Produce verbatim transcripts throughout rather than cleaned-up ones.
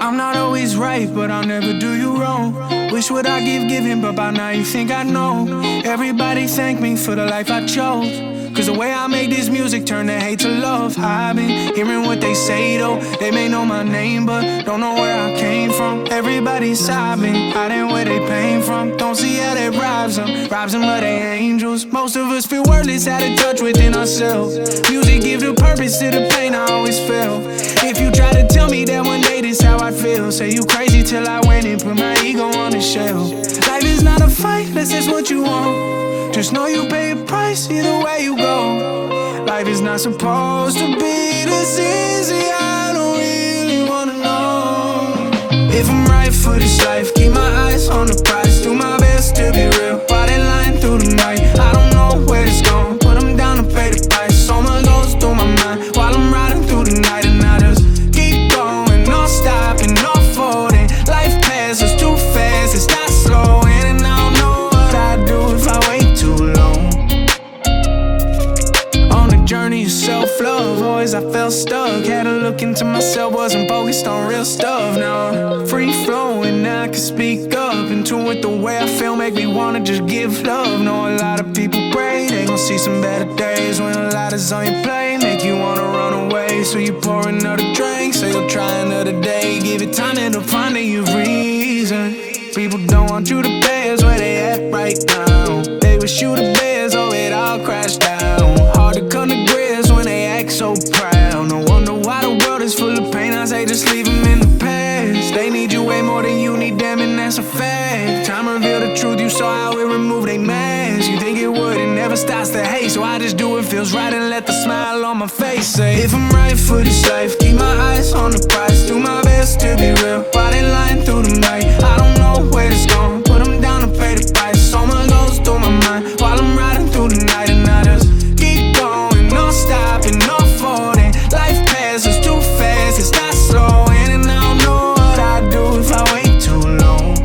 I'm not always right, but I'll never do you wrong. Wish what I give, giving, but by now you think I know. Everybody thank me for the life I chose, cause the way I make this music turn the hate to love. I've been hearing what they say though. They may know my name, but don't know where I came from. Everybody's sobbing, hiding where they came from. Don't see how that robs them, robs them of their angels. Most of us feel worthless, out of touch within ourselves. Music gives a purpose to the pain I always felt. If you try to tell me that one day this how I feel, say you crazy till I win and put my ego on the shelf. Life is not a fight, unless it's what you want. Just know you pay a price either way you go. Life is not supposed to be this easy, I don't really wanna know. If I'm right for this life, keep my eyes on the prize. Do my best to be real, while they lying through the night. I don't know where it's going, put them down to pay the price. So much goes through my mind, while I'm riding through the night. And I just keep going, no stopping, no folding. Life passes too fast, it's not slowing. And I don't know what I'd do if I wait too long. On the journey of self-love, always I felt stuck. Had to look into myself, wasn't focused on real stuff. Now I'm free-flowing, now I can speak up. Into it the way I feel, make me wanna just give love. Know a lot of people pray, they gon' see some better days. When a lot is on your plate, make you wanna run away. So you pour another drink, so you'll try another day. Give it time and it'll find a reason. People don't want you to pay us where they at right now. They wish you the best, oh it all crashed down. Hard to come to grips when they act so proud. No wonder why the world is full of pain, I say just leave them in the past. They need you way more than you need them, and that's a fact. Time reveal the truth, you saw how it removed they mask. You think it would, it never stops the hate. So I just do what feels right and let the smile on my face say, if I'm right for this life, keep my eyes on the prize. Do my best to be real, while they lying through the night. I don't know where it's going, put them down to pay the price. So much goes through my mind, while I'm riding through the night. And I just keep going, no stopping, no folding. Life passes too fast, it's not slowing. And I don't know what I'd do if I wait too long.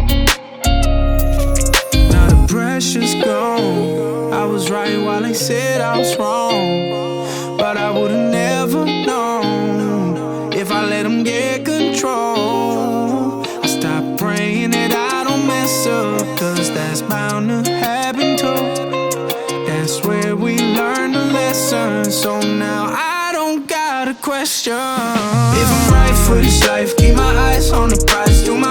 Now the pressure's gone, I was right while they said I was wrong. But I would've never known if I let them get control. I stopped praying that I don't mess up, cause that's bound to happen too. That's where we learn the lesson. So now I don't got a question. If I'm right for this life, keep my eyes on the prize. Do my